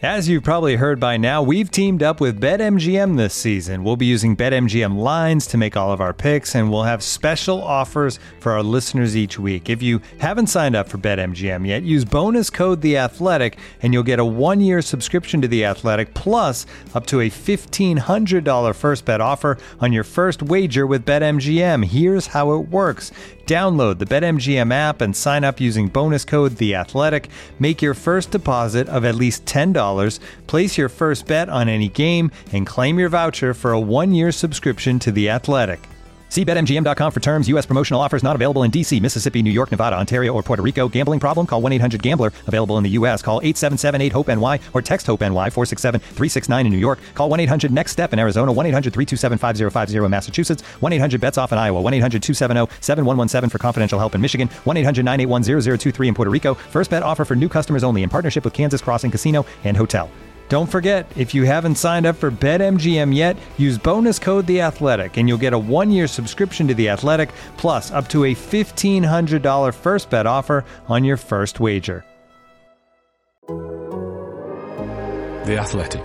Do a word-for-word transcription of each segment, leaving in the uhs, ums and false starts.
As you've probably heard by now, we've teamed up with BetMGM this season. We'll be using BetMGM lines to make all of our picks, and we'll have special offers for our listeners each week. If you haven't signed up for BetMGM yet, use bonus code The Athletic, and you'll get a one-year subscription to The Athletic, plus up to a fifteen hundred dollars first bet offer on your first wager with BetMGM. Here's how it works. Download the BetMGM app and sign up using bonus code The Athletic. Make your first deposit of at least ten dollars, place your first bet on any game, and claim your voucher for a one-year subscription to The Athletic. See Bet M G M dot com for terms. U S promotional offers not available in D C, Mississippi, New York, Nevada, Ontario, or Puerto Rico. Gambling problem? Call one eight hundred gambler. Available in the U S. Call eight seven seven eight hope N Y or text HOPE-NY four six seven three six nine in New York. Call one eight hundred next step in Arizona. one eight hundred three two seven five zero five zero in Massachusetts. one eight hundred bets off in Iowa. one eight hundred two seven zero seven one one seven for confidential help in Michigan. one eight hundred nine eight one zero zero two three in Puerto Rico. First bet offer for new customers only in partnership with Kansas Crossing Casino and Hotel. Don't forget, if you haven't signed up for BetMGM yet, use bonus code The Athletic, and you'll get a one-year subscription to The Athletic, plus up to a fifteen hundred dollars first bet offer on your first wager. The Athletic.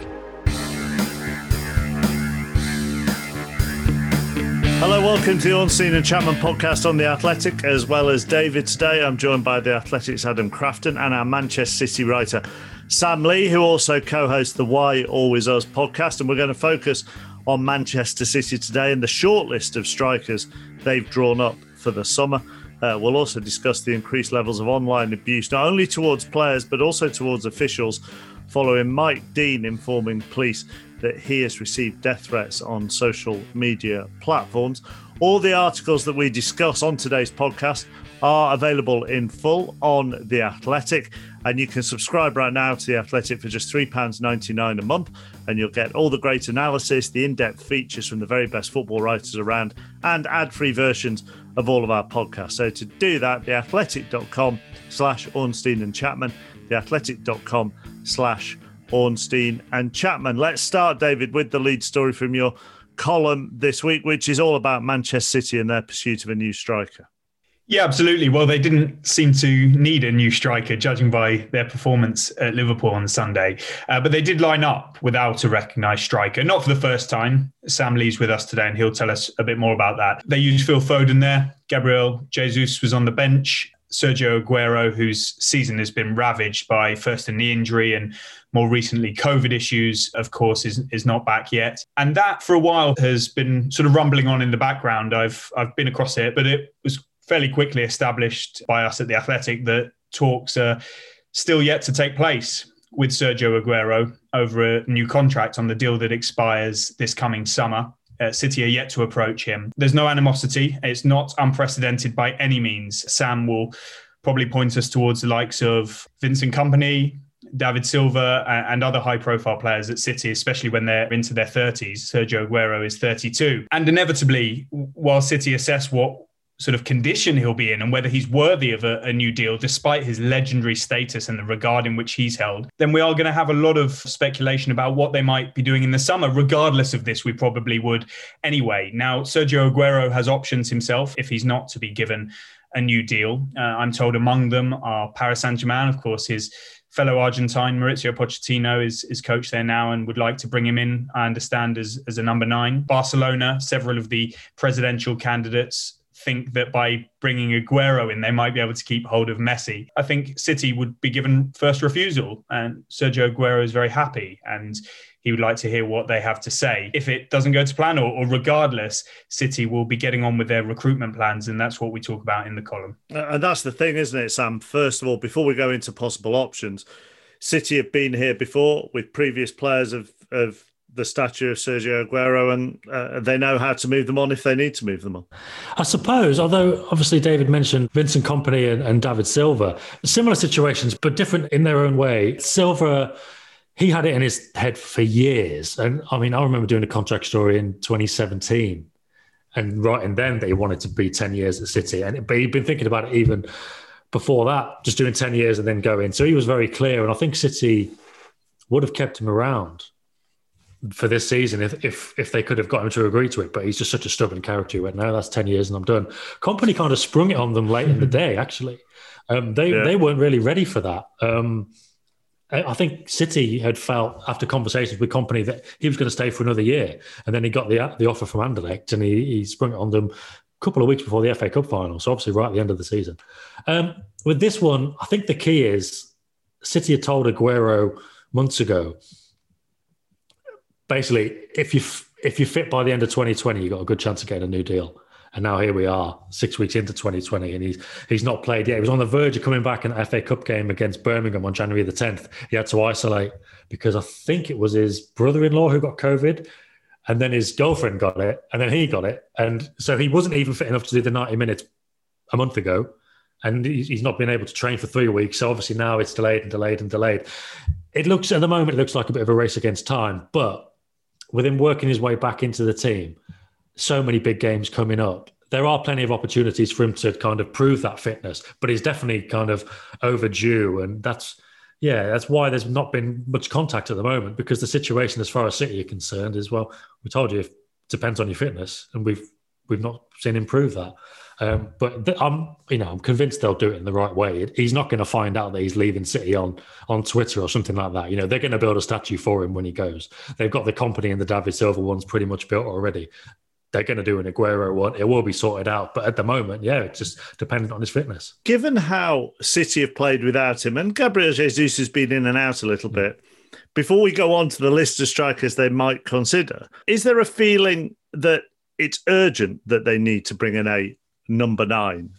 Hello, welcome to the Ornstein and Chapman podcast on The Athletic, as well as David. Today, I'm joined by The Athletic's Adam Crafton and our Manchester City writer, Sam Lee, who also co-hosts the Why Always Us podcast. And we're going to focus on Manchester City today and the short list of strikers they've drawn up for the summer. Uh, we'll also discuss the increased levels of online abuse, not only towards players, but also towards officials, following Mike Dean informing police that he has received death threats on social media platforms. All the articles that we discuss on today's podcast are available in full on The Athletic, and you can subscribe right now to The Athletic for just three pounds ninety-nine a month, and you'll get all the great analysis, the in-depth features from the very best football writers around, and ad-free versions of all of our podcasts. So to do that, theathletic.com slash Ornstein and Chapman, theathletic.com slash Ornstein and Chapman. Let's start, David, with the lead story from your column this week, which is all about Manchester City and their pursuit of a new striker. Yeah, absolutely. Well, they didn't seem to need a new striker, judging by their performance at Liverpool on Sunday. Uh, but they did line up without a recognised striker, not for the first time. Sam Lee's with us today, and he'll tell us a bit more about that. They used Phil Foden there. Gabriel Jesus was on the bench. Sergio Aguero, whose season has been ravaged by first a knee injury and more recently COVID issues, of course, is is not back yet. And that for a while has been sort of rumbling on in the background. I've I've been across it, but it was fairly quickly established by us at The Athletic that talks are still yet to take place with Sergio Aguero over a new contract on the deal that expires this coming summer. Uh, City are yet to approach him. There's no animosity. It's not unprecedented by any means. Sam will probably point us towards the likes of Vincent Kompany, David Silva, and other high-profile players at City, especially when they're into their thirties. Sergio Aguero is thirty-two. And inevitably, while City assess what sort of condition he'll be in and whether he's worthy of a, a new deal, despite his legendary status and the regard in which he's held, then we are going to have a lot of speculation about what they might be doing in the summer. Regardless of this, we probably would anyway. Now, Sergio Aguero has options himself if he's not to be given a new deal. Uh, I'm told among them are Paris Saint-Germain. Of course, his fellow Argentine, Mauricio Pochettino, is, is coach there now and would like to bring him in, I understand, as, as a number nine. Barcelona, several of the presidential candidates think that by bringing Aguero in, they might be able to keep hold of Messi. I think City would be given first refusal, and Sergio Aguero is very happy and he would like to hear what they have to say. If it doesn't go to plan, or, or regardless, City will be getting on with their recruitment plans, and that's what we talk about in the column. And that's the thing, isn't it, Sam? First of all, before we go into possible options, City have been here before with previous players of, of the stature of Sergio Aguero, and uh, they know how to move them on if they need to move them on. I suppose, although obviously David mentioned Vincent Kompany and, and David Silva, similar situations, but different in their own way. Silva, he had it in his head for years. And I mean, I remember doing a contract story in twenty seventeen and writing then that he wanted to be ten years at City. And but he'd been thinking about it even before that, just doing ten years and then going. So he was very clear. And I think City would have kept him around for this season if, if if they could have got him to agree to it, but he's just such a stubborn character. He went, no, that's ten years and I'm done. Kompany kind of sprung it on them late in the day, actually. Um, they yeah. they weren't really ready for that. Um, I think City had felt after conversations with Kompany that he was going to stay for another year, and then he got the the offer from Anderlecht, and he, he sprung it on them a couple of weeks before the F A Cup final, so obviously right at the end of the season. Um, with this one, I think the key is City had told Aguero months ago, basically, if you if you fit by the end of twenty twenty, you've got a good chance of getting a new deal. And now here we are, six weeks into twenty twenty, and he's he's not played yet. He was on the verge of coming back in the F A Cup game against Birmingham on January the tenth. He had to isolate because I think it was his brother-in-law who got COVID, and then his girlfriend got it, and then he got it. And so he wasn't even fit enough to do the ninety minutes a month ago, and he's not been able to train for three weeks. So obviously now it's delayed and delayed and delayed. It looks, at the moment, it looks like a bit of a race against time, but with him working his way back into the team, so many big games coming up, there are plenty of opportunities for him to kind of prove that fitness, but he's definitely kind of overdue. And that's, yeah, that's why there's not been much contact at the moment, because the situation as far as City are concerned is, well, we told you it depends on your fitness, and we've we've not seen him prove that. Um, but th- I'm, you know, I'm convinced they'll do it in the right way. He's not going to find out that he's leaving City on on Twitter or something like that. You know, they're going to build a statue for him when he goes. They've got the Kompany and the David Silva ones pretty much built already. They're going to do an Aguero one. It will be sorted out. But at the moment, yeah, it's just dependent on his fitness. Given how City have played without him, and Gabriel Jesus has been in and out a little bit, before we go on to the list of strikers they might consider, is there a feeling that it's urgent that they need to bring in a number nine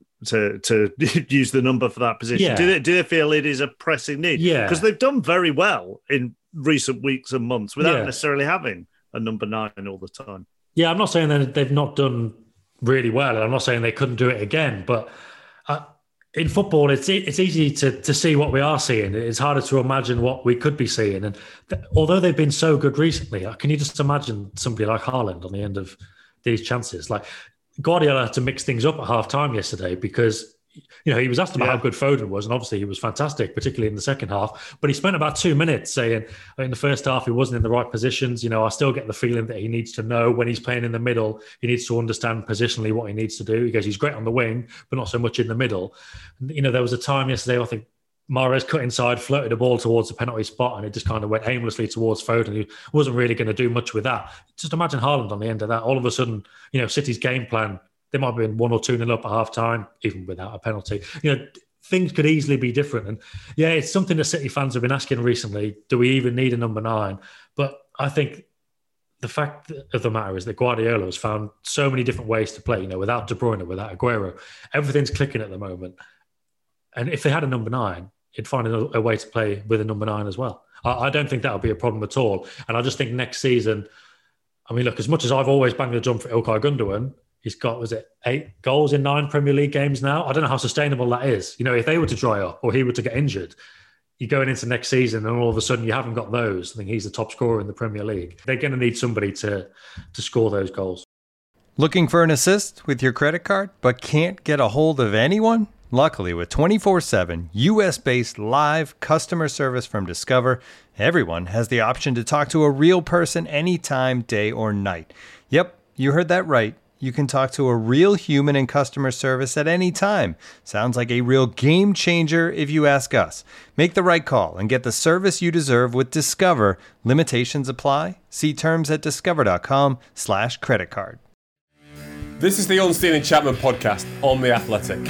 to to use the number for that position? Yeah. Do they, do they feel it is a pressing need? Yeah. Because they've done very well in recent weeks and months without Yeah. necessarily having a number nine all the time. Yeah, I'm not saying that they've not done really well, and I'm not saying they couldn't do it again, but uh, in football, it's it's easy to to see what we are seeing. It's harder to imagine what we could be seeing. And th- although they've been so good recently, can you just imagine somebody like Haaland on the end of these chances? Like, Guardiola had to mix things up at half time yesterday because, you know, he was asked about Yeah. how good Foden was, and obviously he was fantastic, particularly in the second half. But he spent about two minutes saying in the first half he wasn't in the right positions. You know, I still get the feeling that he needs to know when he's playing in the middle, he needs to understand positionally what he needs to do. He goes, he's great on the wing, but not so much in the middle. You know, there was a time yesterday, I think, Mahrez cut inside, floated the ball towards the penalty spot, and it just kind of went aimlessly towards Foden. He wasn't really going to do much with that. Just imagine Haaland on the end of that. All of a sudden, you know, City's game plan, they might have been one or two nil up at half time, even without a penalty. You know, things could easily be different. And yeah, it's something that City fans have been asking recently. Do we even need a number nine? But I think the fact of the matter is that Guardiola has found so many different ways to play, you know, without De Bruyne, without Aguero. Everything's clicking at the moment. And if they had a number nine, he'd find a, a way to play with a number nine as well. I, I don't think that would be a problem at all. And I just think next season, I mean, look, as much as I've always banged the drum for Ilkay Gundogan, he's got, was it eight goals in nine Premier League games now? I don't know how sustainable that is. You know, if they were to dry up or he were to get injured, you're going into next season and all of a sudden you haven't got those. I think he's the top scorer in the Premier League. They're going to need somebody to, to score those goals. Looking for an assist with your credit card, but can't get a hold of anyone? Luckily, with twenty-four seven U S-based live customer service from Discover, everyone has the option to talk to a real person anytime, day or night. Yep, you heard that right. You can talk to a real human in customer service at any time. Sounds like a real game changer if you ask us. Make the right call and get the service you deserve with Discover. Limitations apply. See terms at discover.com slash credit card. This is the Ornstein and Chapman podcast on The Athletic.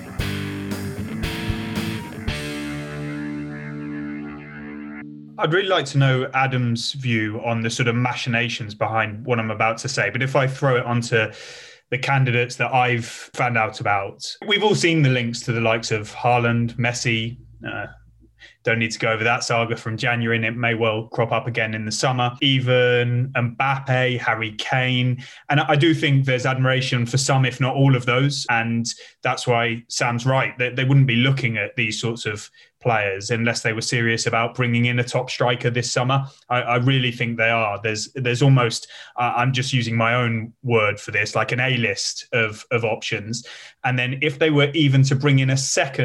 I'd really like to know Adam's view on the sort of machinations behind what I'm about to say. But if I throw it onto the candidates that I've found out about, we've all seen the links to the likes of Haaland, Messi. Uh, don't need to go over that saga from January, and it may well crop up again in the summer. Even Mbappe, Harry Kane. And I do think there's admiration for some, if not all of those. And that's why Sam's right. They, they wouldn't be looking at these sorts of players unless they were serious about bringing in a top striker this summer. I, I really think they are. There's there's almost, uh, I'm just using my own word for this, like an A-list of, of options. And then if they were even to bring in a second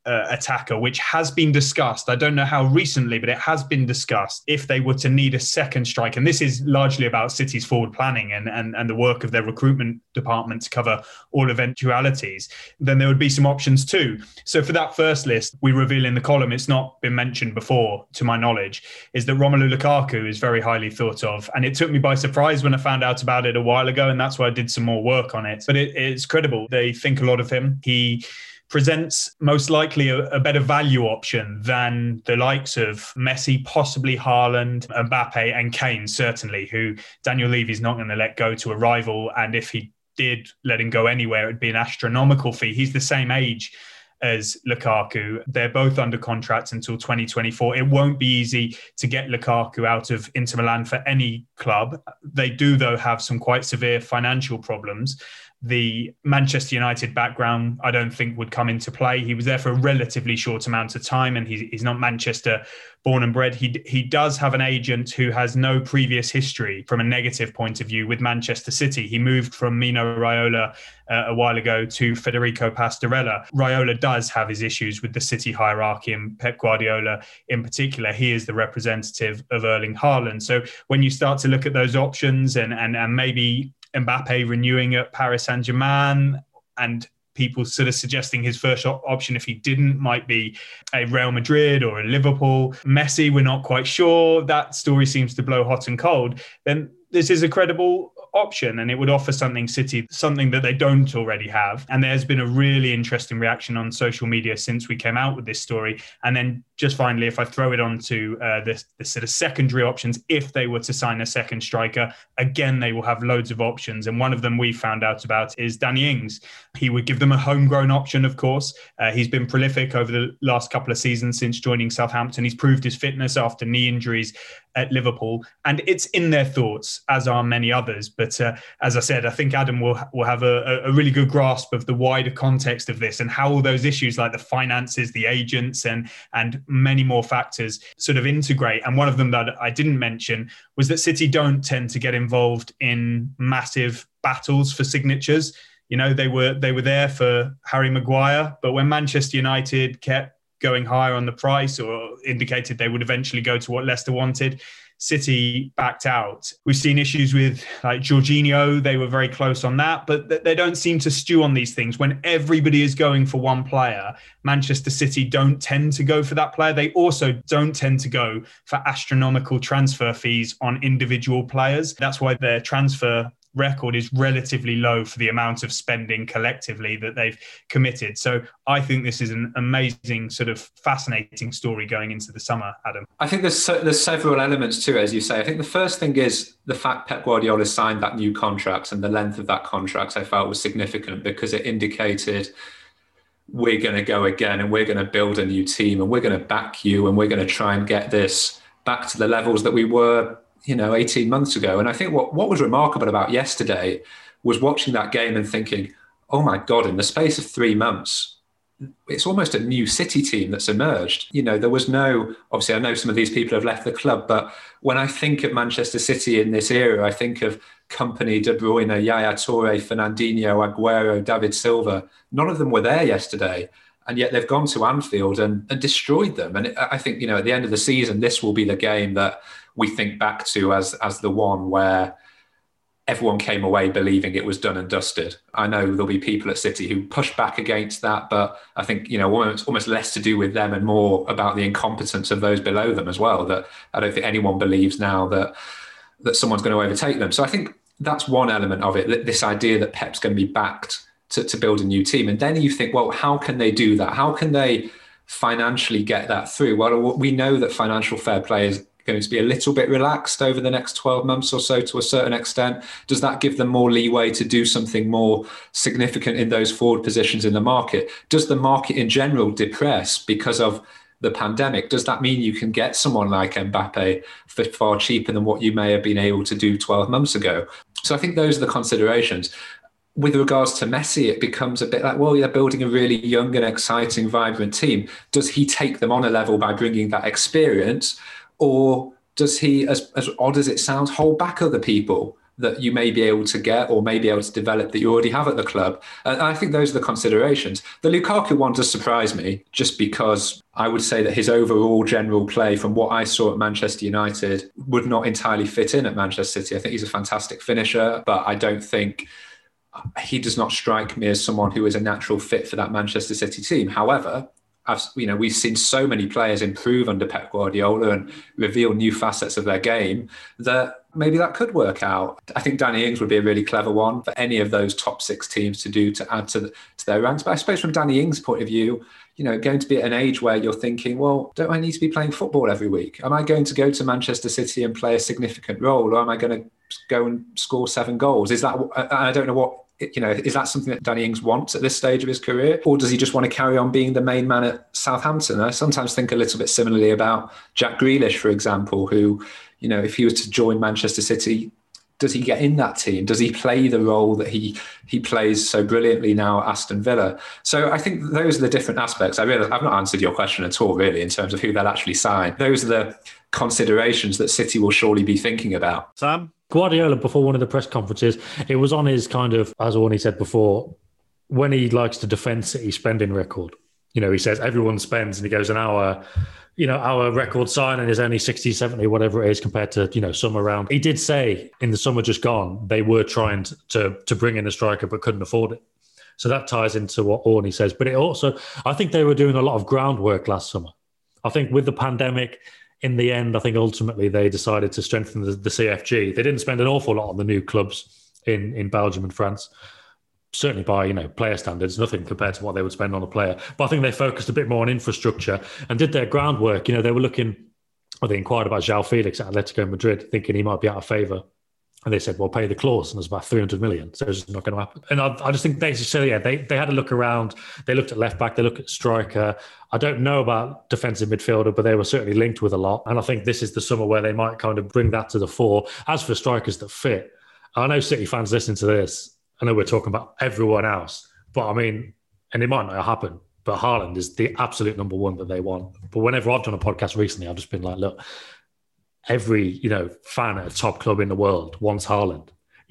uh, attacker, which has been discussed. I don't know how recently, but it has been discussed if they were to need a second striker. And this is largely about City's forward planning and, and, and the work of their recruitment department to cover all eventualities, then there would be some options too. So for that first list, we reveal in the column, it's not been mentioned before, to my knowledge, is that Romelu Lukaku is very highly thought of. And it took me by surprise when I found out about it a while ago, and that's why I did some more work on it. But it, it's credible. They think a lot of him. He presents most likely a, a better value option than the likes of Messi, possibly Haaland, Mbappe and Kane, certainly, who Daniel Levy's not going to let go to a rival. And if he did let him go anywhere, it'd be an astronomical fee. He's the same age as Lukaku. They're both under contract until twenty twenty-four. It won't be easy to get Lukaku out of Inter Milan for any club. They do, though, have some quite severe financial problems. The Manchester United background, I don't think, would come into play. He was there for a relatively short amount of time, and he's, he's not Manchester born and bred. He he does have an agent who has no previous history from a negative point of view with Manchester City. He moved from Mino Raiola uh, a while ago to Federico Pastorella. Raiola does have his issues with the City hierarchy, and Pep Guardiola in particular. He is the representative of Erling Haaland. So when you start to look at those options and and, and maybe Mbappe renewing at Paris Saint-Germain, and people sort of suggesting his first op- option, if he didn't, might be a Real Madrid or a Liverpool. Messi, we're not quite sure. That story seems to blow hot and cold. Then this is a credible option, and it would offer something City, something that they don't already have. And there's been a really interesting reaction on social media since we came out with this story. And then just finally, if I throw it on to uh, the, the sort of secondary options, if they were to sign a second striker, again, they will have loads of options. And one of them we found out about is Danny Ings. He would give them a homegrown option, of course. Uh, he's been prolific over the last couple of seasons since joining Southampton. He's proved his fitness after knee injuries at Liverpool, and it's in their thoughts, as are many others. But uh, as I said, I think Adam will will have a, a really good grasp of the wider context of this and how all those issues like the finances, the agents, and and many more factors sort of integrate. And one of them that I didn't mention was that City don't tend to get involved in massive battles for signatures. You know, they were they were there for Harry Maguire, but when Manchester United kept going higher on the price or indicated they would eventually go to what Leicester wanted, City backed out. We've seen issues with like Jorginho. They were very close on that, but they don't seem to stew on these things. When everybody is going for one player, Manchester City don't tend to go for that player. They also don't tend to go for astronomical transfer fees on individual players. That's why their transfer record is relatively low for the amount of spending collectively that they've committed. So I think this is an amazing sort of fascinating story going into the summer, Adam. I think there's there's several elements to it, as you say. I think the first thing is the fact Pep Guardiola signed that new contract, and the length of that contract I felt was significant because it indicated we're going to go again and we're going to build a new team and we're going to back you and we're going to try and get this back to the levels that we were, you know, eighteen months ago. And I think what, what was remarkable about yesterday was watching that game and thinking, oh my God, in the space of three months, it's almost a new City team that's emerged. You know, there was no, obviously I know some of these people have left the club, but when I think of Manchester City in this era, I think of Kompany, De Bruyne, Yaya Toure, Fernandinho, Aguero, David Silva. None of them were there yesterday. And yet they've gone to Anfield and, and destroyed them. And I think, you know, at the end of the season, this will be the game that we think back to as as the one where everyone came away believing it was done and dusted. I know there'll be people at City who push back against that, but I think, you know, almost, almost less to do with them and more about the incompetence of those below them as well, that I don't think anyone believes now that that someone's going to overtake them. So I think that's one element of it, this idea that Pep's going to be backed to, to build a new team. And then you think, well, how can they do that? How can they financially get that through? Well, we know that financial fair play is going to be a little bit relaxed over the next twelve months or so to a certain extent. Does that give them more leeway to do something more significant in those forward positions in the market? Does the market in general depress because of the pandemic? Does that mean you can get someone like Mbappe for far cheaper than what you may have been able to do twelve months ago? So I think those are the considerations. With regards to Messi, it becomes a bit like, well, they're building a really young and exciting, vibrant team. Does he take them on a level by bringing that experience? Or does he, as, as odd as it sounds, hold back other people that you may be able to get or may be able to develop that you already have at the club. And I think those are the considerations. The Lukaku one does surprise me, just because I would say that his overall general play from what I saw at Manchester United would not entirely fit in at Manchester City. I think he's a fantastic finisher, but I don't think he does not strike me as someone who is a natural fit for that Manchester City team. However, I've, you know, we've seen so many players improve under Pep Guardiola and reveal new facets of their game that maybe that could work out. I think Danny Ings would be a really clever one for any of those top six teams to do to add to, the, to their ranks. But I suppose from Danny Ings' point of view, you know, going to be at an age where you're thinking, well, don't I need to be playing football every week? Am I going to go to Manchester City and play a significant role, or am I going to go and score seven goals? Is that, I don't know what, you know, is that something that Danny Ings wants at this stage of his career? Or does he just want to carry on being the main man at Southampton? I sometimes think a little bit similarly about Jack Grealish, for example, who, you know, if he was to join Manchester City, does he get in that team? Does he play the role that he he plays so brilliantly now at Aston Villa? So I think those are the different aspects. I realize I've not answered your question at all, really, in terms of who they'll actually sign. Those are the considerations that City will surely be thinking about. Sam? Guardiola, before one of the press conferences, it was on his kind of, as Orny said before, when he likes to defend City spending record. You know, he says everyone spends, and he goes, an hour, you know, our record signing is only sixty, seventy, whatever it is, compared to, you know, some around. He did say in the summer just gone, they were trying to to bring in a striker but couldn't afford it. So that ties into what Orny says. But it also, I think they were doing a lot of groundwork last summer. I think with the pandemic, in the end, I think ultimately they decided to strengthen the, the C F G. They didn't spend an awful lot on the new clubs in, in Belgium and France. Certainly by, you know, player standards, nothing compared to what they would spend on a player. But I think they focused a bit more on infrastructure and did their groundwork. You know, they were looking, or they inquired about João Felix at Atletico Madrid, thinking he might be out of favour. And they said, well, pay the clause. And it was about three hundred million. So it's just not going to happen. And I, I just think they just said, yeah, they, they had a look around. They looked at left back. They looked at striker. I don't know about defensive midfielder, but they were certainly linked with a lot. And I think this is the summer where they might kind of bring that to the fore. As for strikers that fit, I know City fans listening to this, I know we're talking about everyone else, but I mean, and it might not happen, but Haaland is the absolute number one that they want. But whenever I've done a podcast recently, I've just been like, look, every, you know, fan at a top club in the world wants Haaland.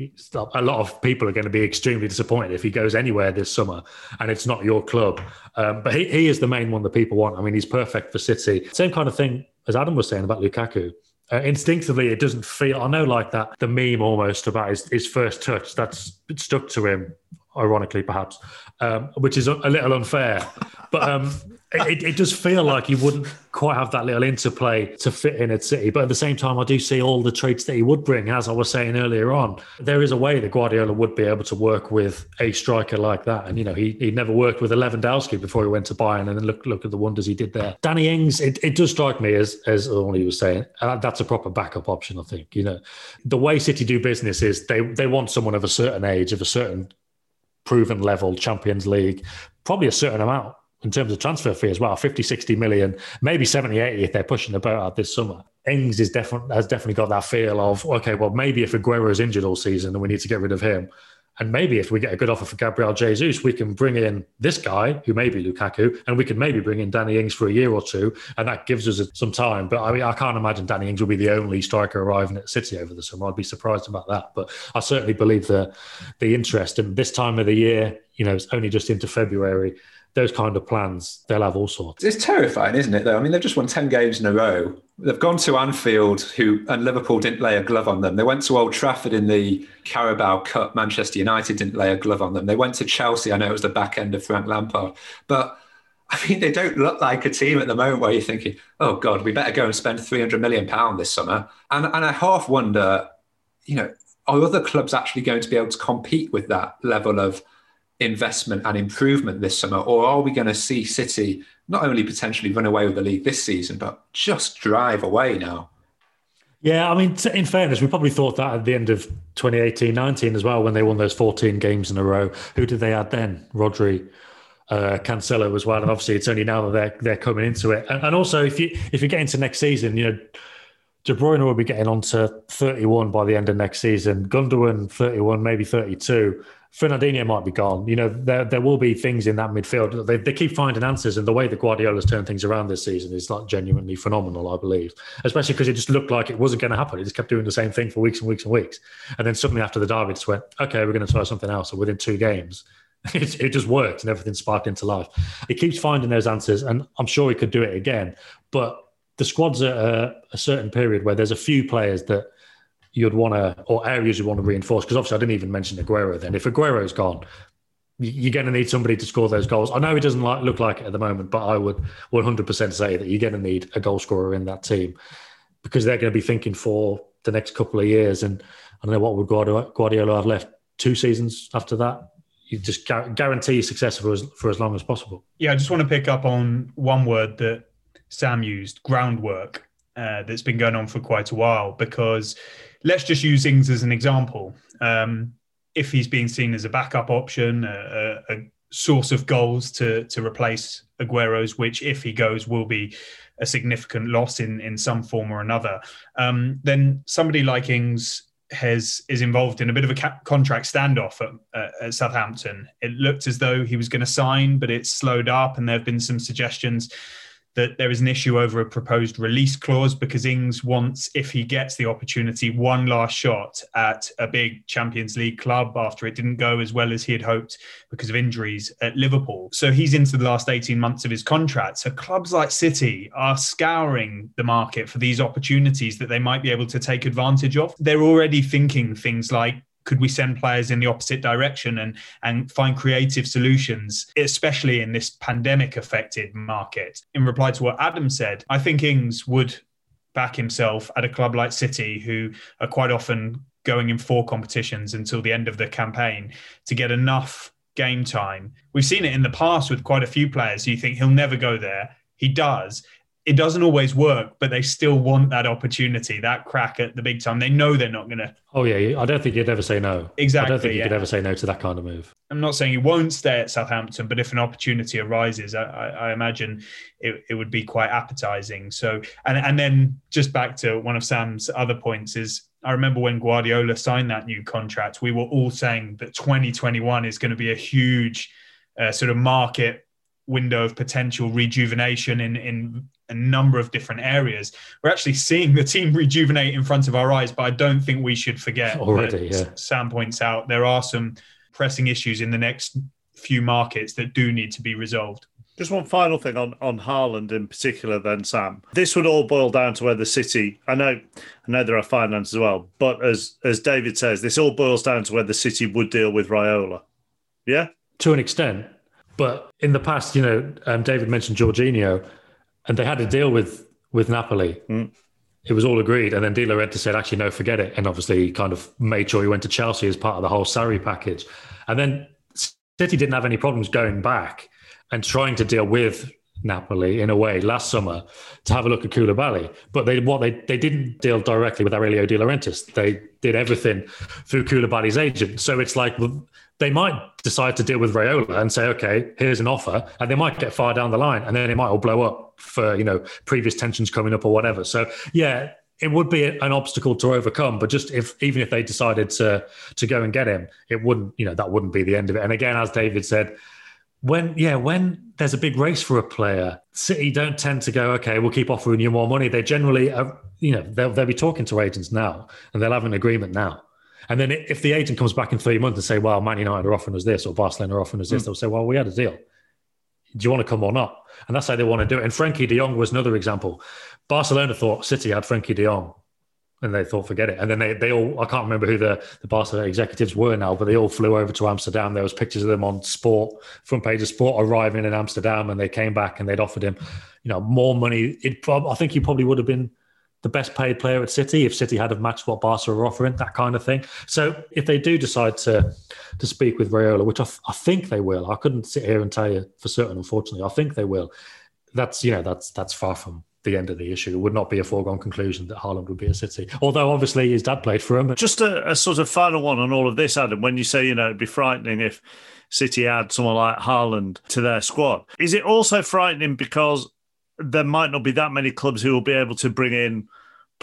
A lot of people are going to be extremely disappointed if he goes anywhere this summer and it's not your club. Um, but he, he is the main one that people want. I mean, he's perfect for City. Same kind of thing as Adam was saying about Lukaku. Uh, instinctively, it doesn't feel, I know, like that, the meme almost about his, his first touch, that's stuck to him, ironically perhaps, um, which is a, a little unfair. But um, it, it does feel like he wouldn't quite have that little interplay to fit in at City. But at the same time, I do see all the traits that he would bring. As I was saying earlier on, there is a way that Guardiola would be able to work with a striker like that. And, you know, he he never worked with Lewandowski before he went to Bayern, and then look look at the wonders he did there. Danny Ings, it, it does strike me as, as Orny was saying, uh, that's a proper backup option, I think. You know, the way City do business is they, they want someone of a certain age, of a certain proven level, Champions League, probably a certain amount in terms of transfer fee as well, fifty, sixty million, maybe seventy, eighty if they're pushing the boat out this summer. Ings is definitely, has definitely got that feel of, okay, well, maybe if Aguero is injured all season and we need to get rid of him, and maybe if we get a good offer for Gabriel Jesus, we can bring in this guy, who may be Lukaku, and we can maybe bring in Danny Ings for a year or two, and that gives us some time. But I mean, I can't imagine Danny Ings will be the only striker arriving at City over the summer. I'd be surprised about that. But I certainly believe the, the interest. And this time of the year, you know, it's only just into February, those kind of plans, they'll have all sorts. It's terrifying, isn't it, though? I mean, they've just won ten games in a row. They've gone to Anfield, who and Liverpool didn't lay a glove on them. They went to Old Trafford in the Carabao Cup. Manchester United didn't lay a glove on them. They went to Chelsea. I know it was the back end of Frank Lampard. But, I mean, they don't look like a team at the moment where you're thinking, oh, God, we better go and spend three hundred million pounds this summer. And, and I half wonder, you know, are other clubs actually going to be able to compete with that level of investment and improvement this summer, or are we going to see City not only potentially run away with the league this season, but just drive away now? Yeah, I mean, in fairness, we probably thought that at the end of twenty eighteen nineteen as well, when they won those fourteen games in a row. Who did they add then? Rodri, uh, Cancelo as well, and obviously it's only now that they're they're coming into it. And, and also, if you if you get into next season, you know, De Bruyne will be getting on to thirty-one by the end of next season. Gundogan, thirty-one, maybe thirty-two. Fernandinho might be gone. You know, there there will be things in that midfield. They, they keep finding answers, and the way that Guardiola's turned things around this season is like genuinely phenomenal, I believe. Especially because it just looked like it wasn't going to happen. It just kept doing the same thing for weeks and weeks and weeks. And then suddenly after the derby, it just went, okay, we're going to try something else. And within two games, it, it just worked and everything sparked into life. It keeps finding those answers, and I'm sure he could do it again. But the squad's at a, a certain period where there's a few players that you'd want to, or areas you want to reinforce. Because obviously I didn't even mention Aguero then. If Aguero's gone, you're going to need somebody to score those goals. I know it doesn't like, look like it at the moment, but I would one hundred percent say that you're going to need a goal scorer in that team, because they're going to be thinking for the next couple of years. And I don't know what would Guardiola, Guardiola have left, two seasons after that? You just guarantee success for as, for as long as possible. Yeah, I just want to pick up on one word that Sam used, groundwork, uh, that's been going on for quite a while, because let's just use Ings as an example. Um, if he's being seen as a backup option, a, a, a source of goals to, to replace Aguero's, which if he goes will be a significant loss in, in some form or another, um, then somebody like Ings has is involved in a bit of a ca- contract standoff at, uh, at Southampton. It looked as though he was going to sign, but it's slowed up, and there have been some suggestions that there is an issue over a proposed release clause, because Ings wants, if he gets the opportunity, one last shot at a big Champions League club after it didn't go as well as he had hoped because of injuries at Liverpool. So he's into the last eighteen months of his contract. So clubs like City are scouring the market for these opportunities that they might be able to take advantage of. They're already thinking things like, could we send players in the opposite direction and, and find creative solutions, especially in this pandemic-affected market? In reply to what Adam said, I think Ings would back himself at a club like City, who are quite often going in four competitions until the end of the campaign, to get enough game time. We've seen it in the past with quite a few players. You think he'll never go there. He does. It doesn't always work, but they still want that opportunity, that crack at the big time. They know they're not going to. Oh, yeah. I don't think you'd ever say no. Exactly. I don't think you yeah. could ever say no to that kind of move. I'm not saying he won't stay at Southampton, but if an opportunity arises, I, I, I imagine it, it would be quite appetizing. So, and, and then just back to one of Sam's other points is, I remember when Guardiola signed that new contract, we were all saying that twenty twenty-one is going to be a huge uh, sort of market window of potential rejuvenation in, in a number of different areas. We're actually seeing the team rejuvenate in front of our eyes, but I don't think we should forget already. Yeah. Sam points out there are some pressing issues in the next few markets that do need to be resolved. Just one final thing on, on Haaland in particular then, Sam. This would all boil down to whether City, I know I know there are finance as well, but as as David says, this all boils down to whether City would deal with Raiola. Yeah? To an extent. But in the past, you know, um, David mentioned Jorginho, and they had a deal with, with Napoli. Mm. It was all agreed. And then De Laurentiis said, actually, no, forget it. And obviously he kind of made sure he went to Chelsea as part of the whole Sarri package. And then City didn't have any problems going back and trying to deal with Napoli in a way last summer to have a look at Koulibaly. But they what they they didn't deal directly with Aurelio De Laurentiis. They did everything through Koulibaly's agent. So it's like, well, they might decide to deal with Raiola and say, okay, here's an offer, and they might get far down the line, and then it might all blow up for, you know, previous tensions coming up or whatever. So yeah, it would be an obstacle to overcome, but just if, even if they decided to, to go and get him, it wouldn't, you know, that wouldn't be the end of it. And again, as David said, when, yeah, when there's a big race for a player, City don't tend to go, okay, we'll keep offering you more money. They generally, are, you know, they'll, they'll be talking to agents now, and they'll have an agreement now. And then if the agent comes back in three months and say, well, Man United are offering us this, or Barcelona are offering us this, mm. they'll say, well, we had a deal. Do you want to come or not? And that's how they want to do it. And Frenkie de Jong was another example. Barcelona thought City had Frenkie de Jong, and they thought, forget it. And then they, they all, I can't remember who the, the Barcelona executives were now, but they all flew over to Amsterdam. There was pictures of them on Sport, front page of Sport, arriving in Amsterdam, and they came back and they'd offered him, you know, more money. It, I think he probably would have been the best paid player at City if City had have matched what Barca were offering, that kind of thing. So if they do decide to to speak with Raiola, which I, I think they will, I couldn't sit here and tell you for certain, unfortunately, I think they will. That's, you know, that's that's far from the end of the issue. It would not be a foregone conclusion that Haaland would be at City, although obviously his dad played for him. Just a, a sort of final one on all of this, Adam, when you say, you know, it'd be frightening if City add someone like Haaland to their squad. Is it also frightening because there might not be that many clubs who will be able to bring in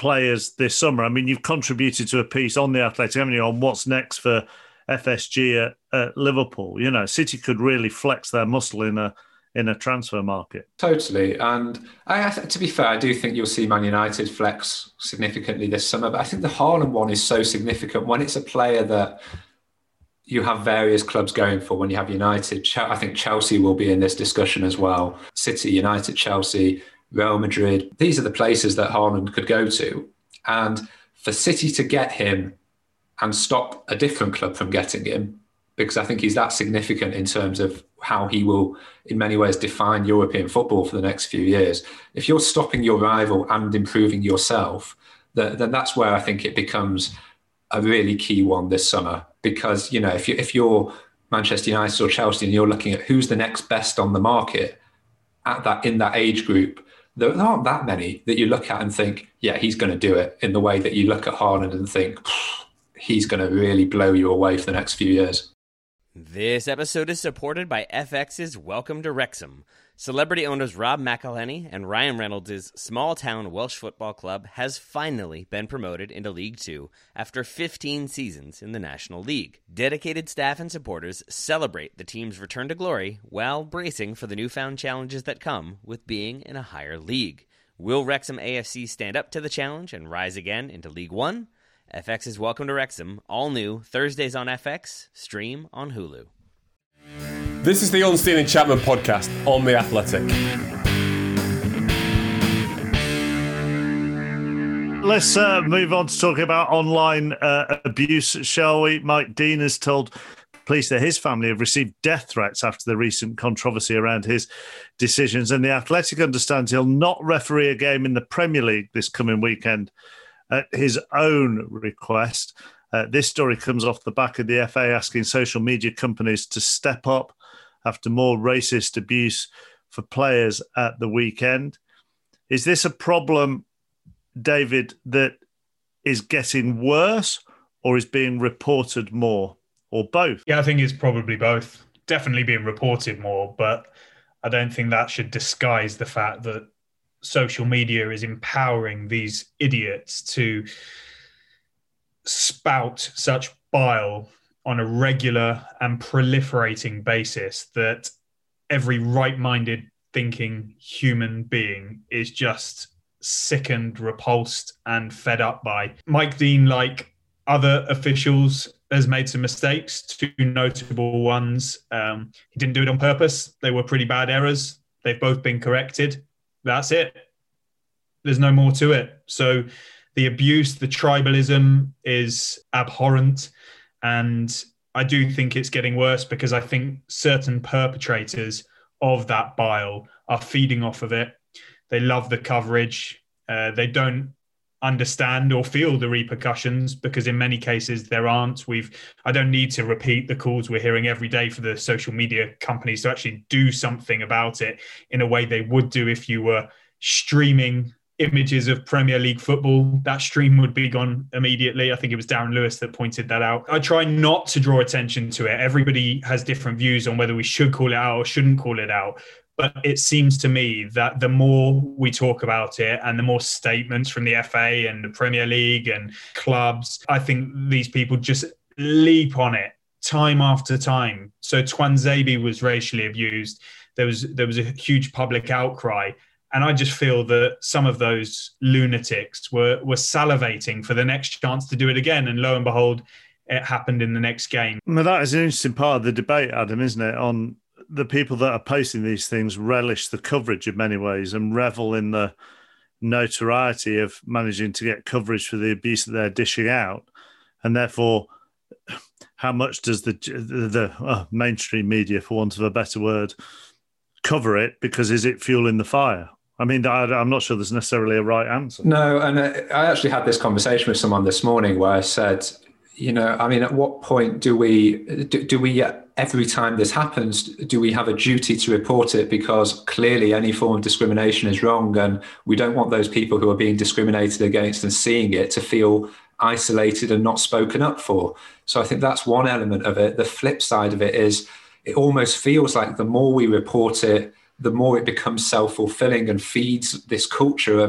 players this summer. I mean, you've contributed to a piece on The Athletic, haven't you, on what's next for F S G at, at Liverpool. You know, City could really flex their muscle in a in a transfer market. Totally. And I, to be fair, I do think you'll see Man United flex significantly this summer. But I think the Haaland one is so significant when it's a player that you have various clubs going for. When you have United, I think Chelsea will be in this discussion as well. City, United, Chelsea, Real Madrid. These are the places that Haaland could go to. And for City to get him and stop a different club from getting him, because I think he's that significant in terms of how he will, in many ways, define European football for the next few years. If you're stopping your rival and improving yourself, then, then that's where I think it becomes a really key one this summer. Because, you know, if, you, if you're Manchester United or Chelsea and you're looking at who's the next best on the market at that in that age group, there aren't that many that you look at and think, yeah, he's going to do it, in the way that you look at Haaland and think, he's going to really blow you away for the next few years. This episode is supported by F X's Welcome to Wrexham. Celebrity owners Rob McElhenney and Ryan Reynolds' small-town Welsh football club has finally been promoted into League Two after fifteen seasons in the National League. Dedicated staff and supporters celebrate the team's return to glory while bracing for the newfound challenges that come with being in a higher league. Will Wrexham A F C stand up to the challenge and rise again into League One? F X's Welcome to Wrexham, all new, Thursdays on F X, stream on Hulu. This is the Unseen Chapman podcast on The Athletic. Let's uh, move on to talking about online uh, abuse, shall we? Mike Dean has told police that his family have received death threats after the recent controversy around his decisions, and The Athletic understands he'll not referee a game in the Premier League this coming weekend at his own request. Uh, this story comes off the back of the F A asking social media companies to step up after more racist abuse for players at the weekend. Is this a problem, David, that is getting worse or is being reported more, or both? Yeah, I think it's probably both. Definitely being reported more, but I don't think that should disguise the fact that social media is empowering these idiots to spout such bile on a regular and proliferating basis that every right-minded thinking human being is just sickened, repulsed and fed up by. Mike Dean, like other officials, has made some mistakes, two notable ones. Um, he didn't do it on purpose. They were pretty bad errors. They've both been corrected. That's it. There's no more to it. So the abuse, the tribalism is abhorrent. And I do think it's getting worse because I think certain perpetrators of that bile are feeding off of it. They love the coverage. Uh, they don't understand or feel the repercussions because in many cases there aren't. We've, I don't need to repeat the calls we're hearing every day for the social media companies to actually do something about it in a way they would do if you were streaming images of Premier League football. That stream would be gone immediately. I think it was Darren Lewis that pointed that out. I try not to draw attention to it. Everybody has different views on whether we should call it out or shouldn't call it out. But it seems to me that the more we talk about it and the more statements from the F A and the Premier League and clubs, I think these people just leap on it time after time. So Tuanzebe was racially abused. There was there was a huge public outcry. And I just feel that some of those lunatics were were salivating for the next chance to do it again. And lo and behold, it happened in the next game. Well, that is an interesting part of the debate, Adam, isn't it? On the people that are posting these things relish the coverage in many ways and revel in the notoriety of managing to get coverage for the abuse that they're dishing out. And therefore, how much does the, the, the uh, mainstream media, for want of a better word, cover it? Because is it fueling the fire? I mean, I, I'm not sure there's necessarily a right answer. No, and I actually had this conversation with someone this morning where I said, you know, I mean, at what point do we, do, do we, every time this happens, do we have a duty to report it? Because clearly any form of discrimination is wrong. And we don't want those people who are being discriminated against and seeing it to feel isolated and not spoken up for. So I think that's one element of it. The flip side of it is it almost feels like the more we report it, the more it becomes self-fulfilling and feeds this culture of,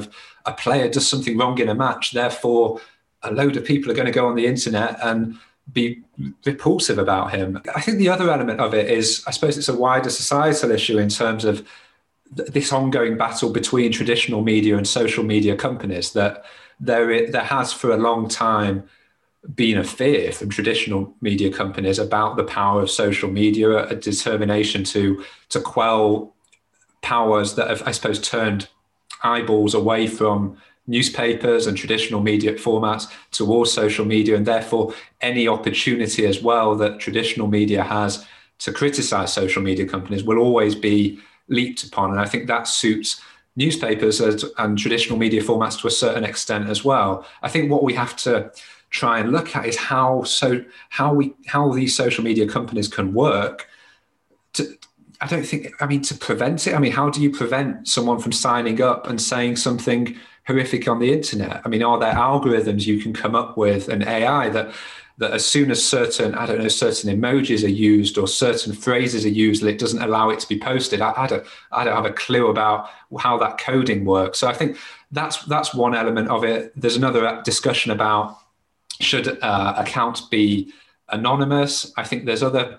a player does something wrong in a match, therefore a load of people are going to go on the internet and be repulsive about him. I think the other element of it is, I suppose it's a wider societal issue in terms of th- this ongoing battle between traditional media and social media companies, that there, there has for a long time been a fear from traditional media companies about the power of social media, a determination to, to quell powers that have, I suppose, turned eyeballs away from newspapers and traditional media formats towards social media, and therefore any opportunity as well that traditional media has to criticize social media companies will always be leaped upon. And I think that suits newspapers and traditional media formats to a certain extent as well. I think what we have to try and look at is how so how we how these social media companies can work to, I don't think, I mean, to prevent it. I mean, how do you prevent someone from signing up and saying something horrific on the internet? I mean, are there algorithms you can come up with, an A I that that as soon as certain, I don't know, certain emojis are used or certain phrases are used, that it doesn't allow it to be posted? I, I don't, I don't have a clue about how that coding works. So I think that's that's one element of it. There's another discussion about should uh, accounts be anonymous. I think there's other.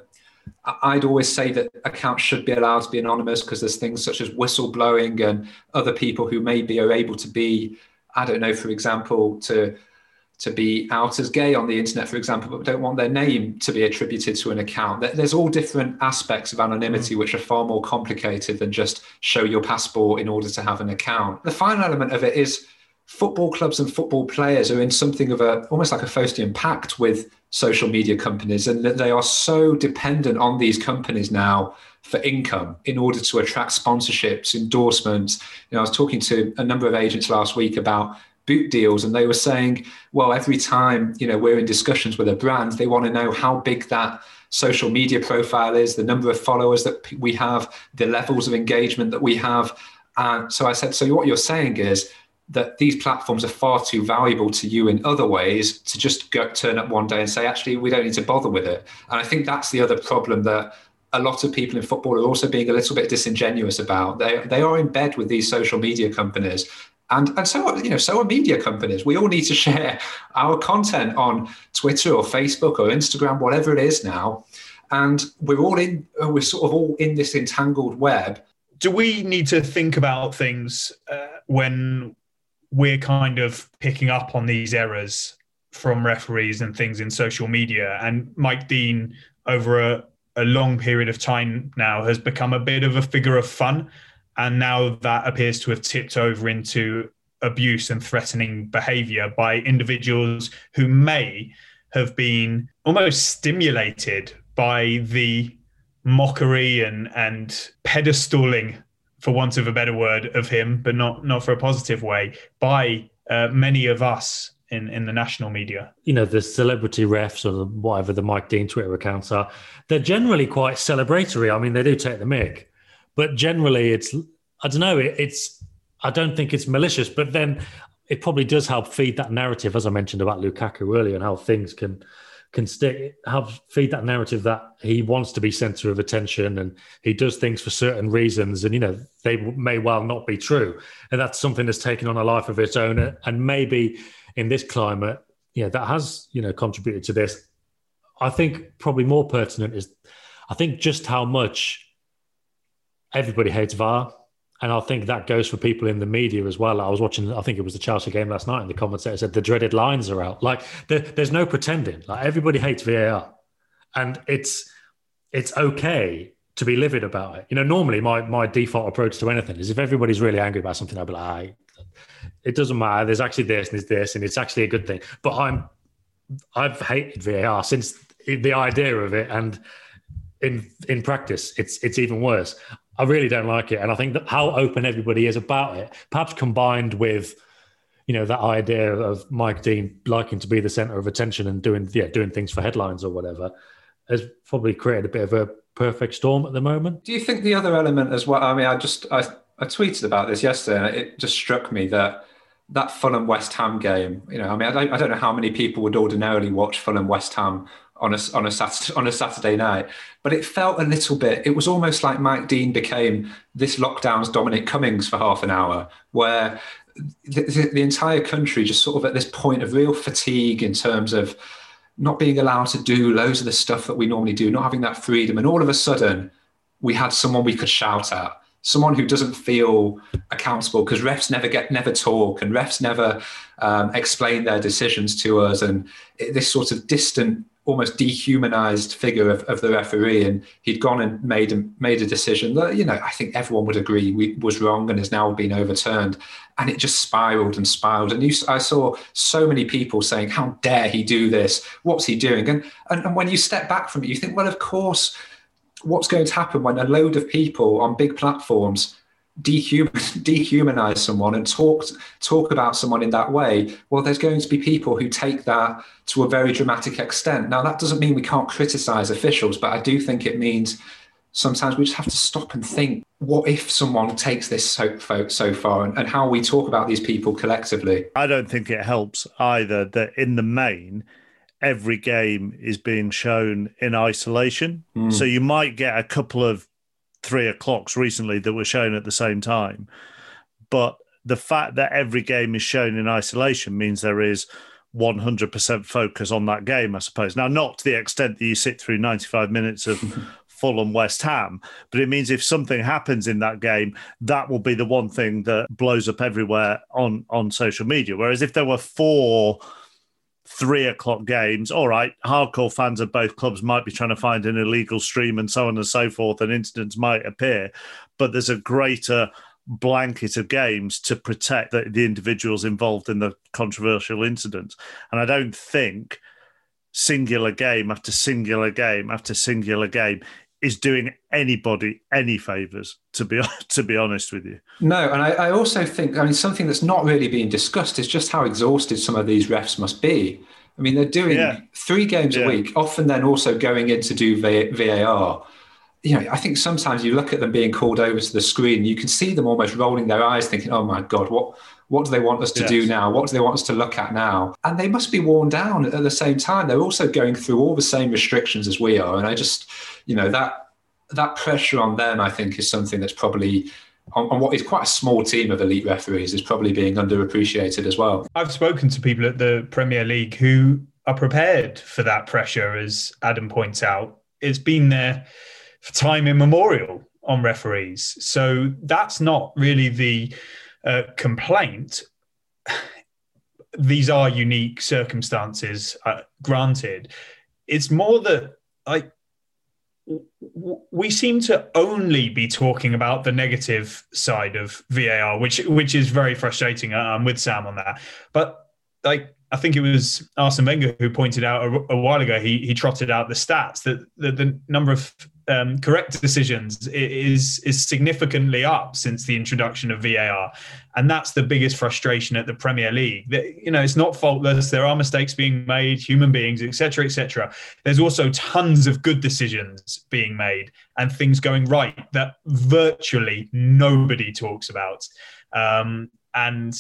I'd always say that accounts should be allowed to be anonymous because there's things such as whistleblowing and other people who maybe are able to be, I don't know, for example, to to be out as gay on the internet, for example, but don't want their name to be attributed to an account. There's all different aspects of anonymity which are far more complicated than just show your passport in order to have an account. The final element of it is football clubs and football players are in something of a, almost like a Faustian pact with social media companies, and that they are so dependent on these companies now for income in order to attract sponsorships, endorsements. You know, I was talking to a number of agents last week about boot deals, and they were saying, well, every time, you know, we're in discussions with a brand, they want to know how big that social media profile is, the number of followers that we have, the levels of engagement that we have. And so I said, so what you're saying is that these platforms are far too valuable to you in other ways to just go, turn up one day and say, actually, we don't need to bother with it. And I think that's the other problem that a lot of people in football are also being a little bit disingenuous about. They they are in bed with these social media companies. And, and so are, you know, so are media companies. We all need to share our content on Twitter or Facebook or Instagram, whatever it is now. And we're all in, we're sort of all in this entangled web. Do we need to think about things uh, when we're kind of picking up on these errors from referees and things in social media? And Mike Dean, over a, a long period of time now, has become a bit of a figure of fun. And now that appears to have tipped over into abuse and threatening behavior by individuals who may have been almost stimulated by the mockery and, and pedestaling, for want of a better word, of him, but not not for a positive way, by uh, many of us in, in the national media. You know, the celebrity refs or whatever the Mike Dean Twitter accounts are, they're generally quite celebratory. I mean, they do take the mick, but generally it's, I don't know, it, it's, I don't think it's malicious, but then it probably does help feed that narrative, as I mentioned about Lukaku earlier, and how things can can stick, help feed that narrative that he wants to be center of attention and he does things for certain reasons. And, you know, they may well not be true. And that's something that's taken on a life of its own. And maybe in this climate, yeah, that has, you know, contributed to this. I think probably more pertinent is, I think just how much everybody hates V A R. And I think that goes for people in the media as well. I was watching, I think it was the Chelsea game last night, and the commentator said the dreaded lines are out. Like, there, there's no pretending. Like, everybody hates V A R. And it's it's okay to be livid about it. You know, normally my my default approach to anything is if everybody's really angry about something, I'll be like, it doesn't matter. There's actually this and there's this, and it's actually a good thing. But I'm, I've hated V A R since the idea of it. And in in practice, it's it's even worse. I really don't like it. And I think that how open everybody is about it, perhaps combined with, you know, that idea of Mike Dean liking to be the center of attention and doing, yeah, doing things for headlines or whatever, has probably created a bit of a perfect storm at the moment. Do you think the other element as well? I mean, I just, I, I tweeted about this yesterday and it just struck me that that Fulham West Ham game, you know, I mean, I don't, I don't know how many people would ordinarily watch Fulham West Ham on a, on a Saturday, on a Saturday night, but it felt a little bit, it was almost like Mike Dean became this lockdown's Dominic Cummings for half an hour, where the, the, the entire country just sort of at this point of real fatigue in terms of not being allowed to do loads of the stuff that we normally do, not having that freedom. And all of a sudden, we had someone we could shout at, someone who doesn't feel accountable, because refs never get, never talk, and refs never um, explain their decisions to us. And it, this sort of distant, almost dehumanized figure of, of the referee, and he'd gone and made a, made a decision that, you know, I think everyone would agree we, was wrong and has now been overturned. And it just spiraled and spiraled. And you, I saw so many people saying, how dare he do this? What's he doing? And, and, and when you step back from it, you think, well, of course, what's going to happen when a load of people on big platforms dehuman, dehumanize someone and talk talk about someone in that way? Well, there's going to be people who take that to a very dramatic extent. Now, that doesn't mean we can't criticize officials, but I do think it means sometimes we just have to stop and think, what if someone takes this so, so far, and, and how we talk about these people collectively? I don't think it helps either that in the main, every game is being shown in isolation. Mm. So you might get a couple of three o'clocks recently that were shown at the same time. But the fact that every game is shown in isolation means there is one hundred percent focus on that game, I suppose. Now, not to the extent that you sit through ninety-five minutes of Fulham West Ham, but it means if something happens in that game, that will be the one thing that blows up everywhere on, on social media. Whereas if there were four three o'clock games, all right, hardcore fans of both clubs might be trying to find an illegal stream and so on and so forth, and incidents might appear, but there's a greater blanket of games to protect the, the individuals involved in the controversial incidents. And I don't think singular game after singular game after singular game is doing anybody any favours, to be to be honest with you. No, and I, I also think, I mean, something that's not really being discussed is just how exhausted some of these refs must be. I mean, they're doing yeah. three games yeah. a week, often then also going in to do V A R. You know, I think sometimes you look at them being called over to the screen, you can see them almost rolling their eyes thinking, oh my God, what what do they want us to yes. do now? What do they want us to look at now? And they must be worn down at the same time. They're also going through all the same restrictions as we are. And I just, you know, that that pressure on them, I think, is something that's probably, on, on what is quite a small team of elite referees, is probably being underappreciated as well. I've spoken to people at the Premier League who are prepared for that pressure, as Adam points out. It's been there for time immemorial on referees. So that's not really the uh, complaint. These are unique circumstances, uh, granted. It's more that, like, we seem to only be talking about the negative side of V A R, which which is very frustrating. I'm with Sam on that. But like, I think it was Arsene Wenger who pointed out a, a while ago, he he trotted out the stats that the, the number of um, correct decisions is is significantly up since the introduction of V A R. And that's the biggest frustration at the Premier League. That, you know, it's not faultless. There are mistakes being made, human beings, et cetera, et cetera. There's also tons of good decisions being made and things going right that virtually nobody talks about. Um, and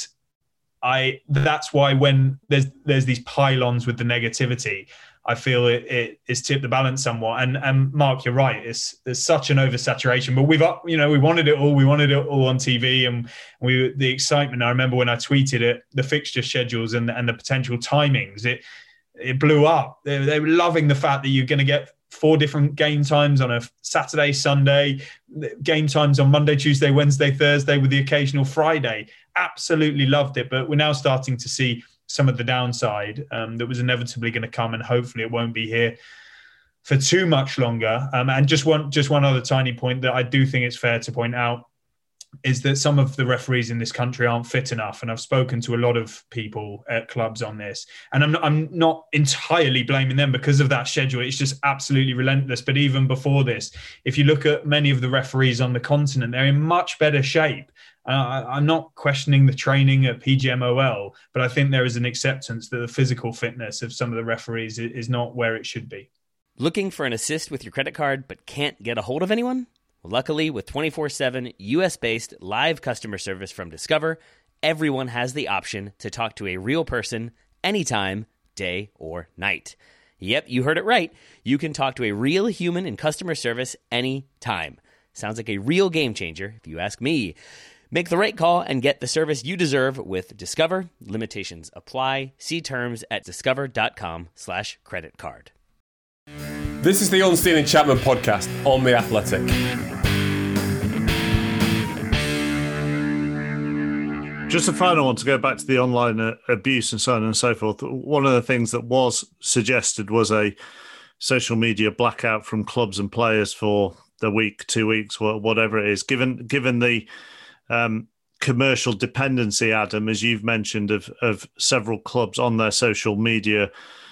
I that's why when there's there's these pylons with the negativity, I feel it, it is tipped the balance somewhat. And and Mark, you're right. It's there's such an oversaturation. But we've you know we wanted it all. We wanted it all on T V, and we the excitement. I remember when I tweeted it, the fixture schedules and and the potential timings. It it blew up. They, they were loving the fact that you're going to get four different game times on a Saturday, Sunday, game times on Monday, Tuesday, Wednesday, Thursday, with the occasional Friday. Absolutely loved it. But we're now starting to see some of the downside um, that was inevitably going to come, and hopefully it won't be here for too much longer. Um, and just one, just one other tiny point that I do think it's fair to point out is that some of the referees in this country aren't fit enough. And I've spoken to a lot of people at clubs on this, and I'm not, I'm not entirely blaming them because of that schedule. It's just absolutely relentless. But even before this, if you look at many of the referees on the continent, they're in much better shape. Uh, I'm not questioning the training at P G M O L, but I think there is an acceptance that the physical fitness of some of the referees is not where it should be. Looking for an assist with your credit card but can't get a hold of anyone? Luckily, with twenty-four seven U S-based live customer service from Discover, everyone has the option to talk to a real person anytime, day or night. Yep, you heard it right. You can talk to a real human in customer service anytime. Sounds like a real game changer, if you ask me. Make the right call and get the service you deserve with Discover. Limitations apply. See terms at discover.com slash credit card. This is the Ornstein and Chapman podcast on The Athletic. Just a final one to go back to the online uh, abuse and so on and so forth. One of the things that was suggested was a social media blackout from clubs and players for the week, two weeks, whatever it is. Given given the um, commercial dependency, Adam, as you've mentioned, of of several clubs on their social media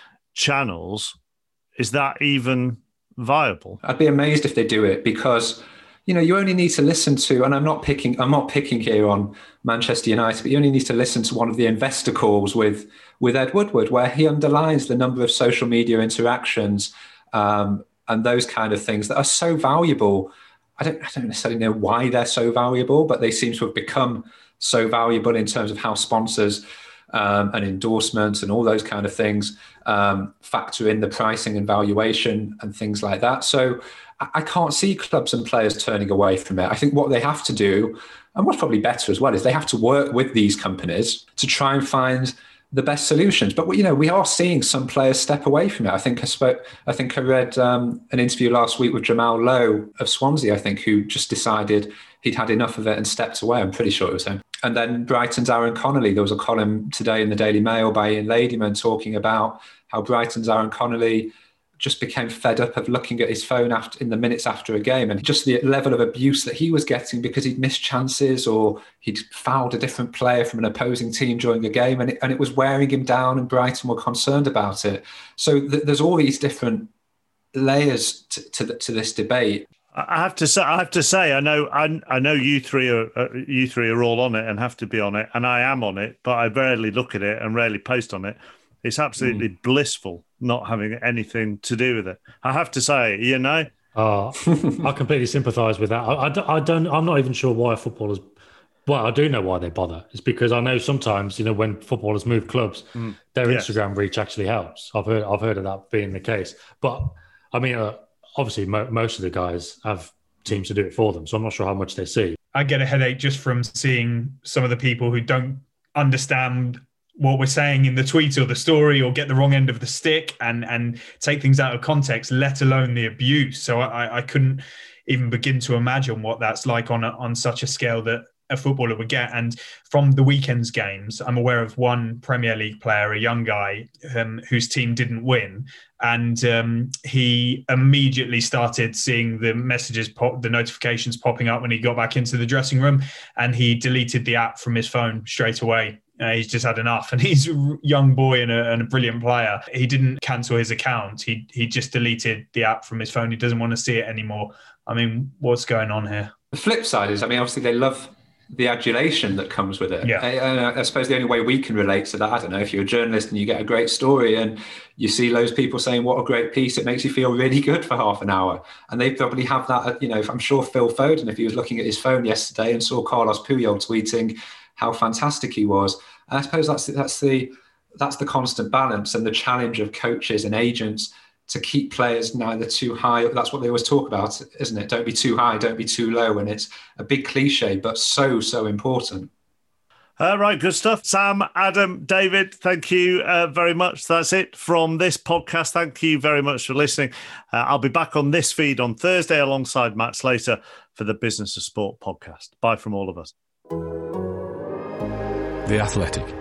channels, is that even viable? I'd be amazed if they do it, because you know, you only need to listen to, and I'm not picking, I'm not picking here on Manchester United, but you only need to listen to one of the investor calls with with Ed Woodward, where he underlines the number of social media interactions um, and those kind of things that are so valuable. I don't, I don't necessarily know why they're so valuable, but they seem to have become so valuable in terms of how sponsors um, and endorsements and all those kind of things um, factor in the pricing and valuation and things like that. So I can't see clubs and players turning away from it. I think what they have to do, and what's probably better as well, is they have to work with these companies to try and find the best solutions. But you know, we are seeing some players step away from it. I think I spoke. I think I read um, an interview last week with Jamal Lowe of Swansea, I think, who just decided he'd had enough of it and stepped away. I'm pretty sure it was him. And then Brighton's Aaron Connolly. There was a column today in the Daily Mail by Ian Ladyman talking about how Brighton's Aaron Connolly just became fed up of looking at his phone after in the minutes after a game, and just the level of abuse that he was getting because he'd missed chances or he'd fouled a different player from an opposing team during a game, and it, and it was wearing him down, and Brighton were concerned about it. So th- there's all these different layers to to, the, to this debate. I have to say, I have to say, I know, I, I know you three are uh, you three are all on it and have to be on it, and I am on it, but I rarely look at it and rarely post on it. It's absolutely mm. blissful not having anything to do with it. I have to say, you know. Uh, I completely sympathise with that. I, I, I don't. I'm not even sure why footballers. Well, I do know why they bother. It's because I know sometimes, you know, when footballers move clubs, mm. their yes. Instagram reach actually helps. I've heard. I've heard of that being the case. But I mean, uh, obviously, mo- most of the guys have teams to do it for them, so I'm not sure how much they see. I get a headache just from seeing some of the people who don't understand what we're saying in the tweet or the story, or get the wrong end of the stick and and take things out of context, let alone the abuse. So I, I couldn't even begin to imagine what that's like on a, on such a scale that a footballer would get. And from the weekend's games, I'm aware of one Premier League player, a young guy um, whose team didn't win. And um, he immediately started seeing the messages, pop, the notifications popping up when he got back into the dressing room, and he deleted the app from his phone straight away. Uh, he's just had enough, and he's a young boy and a, and a brilliant player. He didn't cancel his account. He he just deleted the app from his phone. He doesn't want to see it anymore. I mean, what's going on here? The flip side is, I mean, obviously they love the adulation that comes with it. Yeah. I, I suppose the only way we can relate to that, I don't know, if you're a journalist and you get a great story and you see loads of people saying, what a great piece, it makes you feel really good for half an hour. And they probably have that, you know, I'm sure Phil Foden, if he was looking at his phone yesterday and saw Carlos Puyol tweeting how fantastic he was. And I suppose that's that's the that's the constant balance and the challenge of coaches and agents to keep players neither too high. That's what they always talk about, isn't it? Don't be too high, don't be too low. And it's a big cliche, but so, so important. All right, good stuff. Sam, Adam, David, thank you uh, very much. That's it from this podcast. Thank you very much for listening. Uh, I'll be back on this feed on Thursday alongside Matt Slater for the Business of Sport podcast. Bye from all of us. The Athletic.